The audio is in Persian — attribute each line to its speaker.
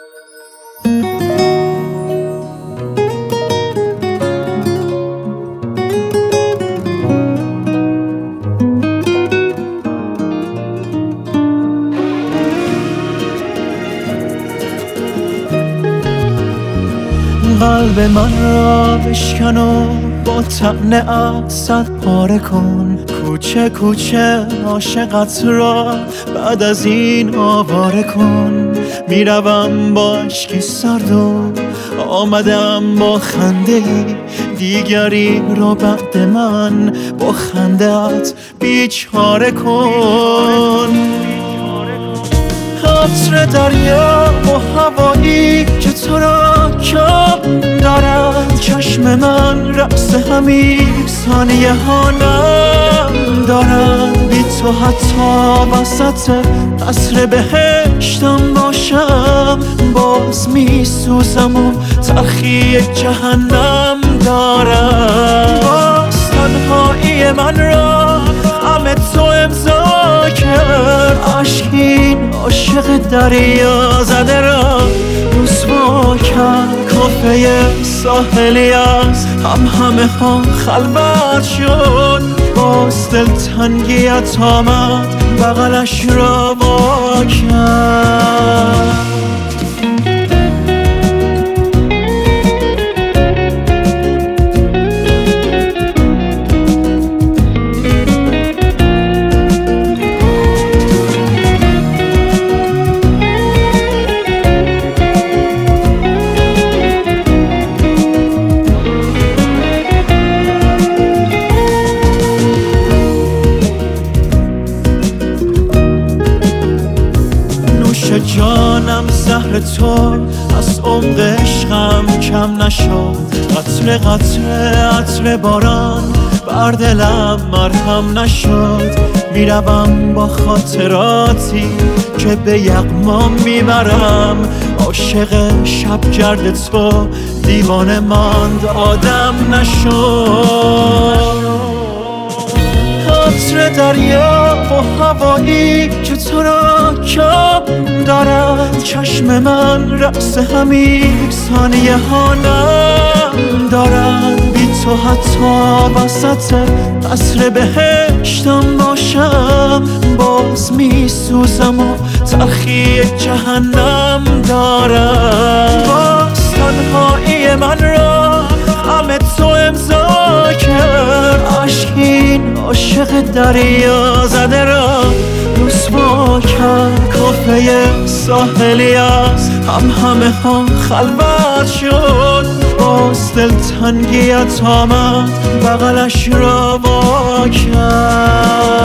Speaker 1: قلب من را بشکن و با طعنه اسد پاره کن، کوچه کوچه عاشقت را بعد از این آواره کن. میروم با اشکی سرد و آمدم با خنده ای، دیگری را بعد من با خنده‌ات بیچاره کن. عطر دریا و هوایی که تو را کم دارد، چشم من رقص همین ثانیه ها نم دارد. بی تو حتی وسط قصر بهشتم باشم، باز می سوزم و تلخی جهنم دارد. باز تنهایی من را غم تو امضا کرد، عشقین عاشق دریا زده را رسوا کرد. کافه ساحلی از همه ها خلوت شد، باز دلتنگیت آمد بغلش را وا کرد. جانم زهر تو از عمق عشقم کم نشد، قطره قطره عطر باران بر دلم مرهم نشد. میروم با خاطراتی که به یغما میبرم، عاشق شبگرد تو دیوانه ماند آدم نشد. عطر دریا و هوایی که تو را کم دارد، چشم من رقص همین ثانیه ها نم دارد. بی تو حتی وسط قصر بهشتم باشم، باز می سوزم و تلخی جهنم دارد. باز تنهایی من را غم تو امضا کرد، عشقین عاشق دریا زده را رسوا کرد. کافه ساحلی از همه ها خلوت شد، باز دلتنگیت آمد بغلش را وا کرد.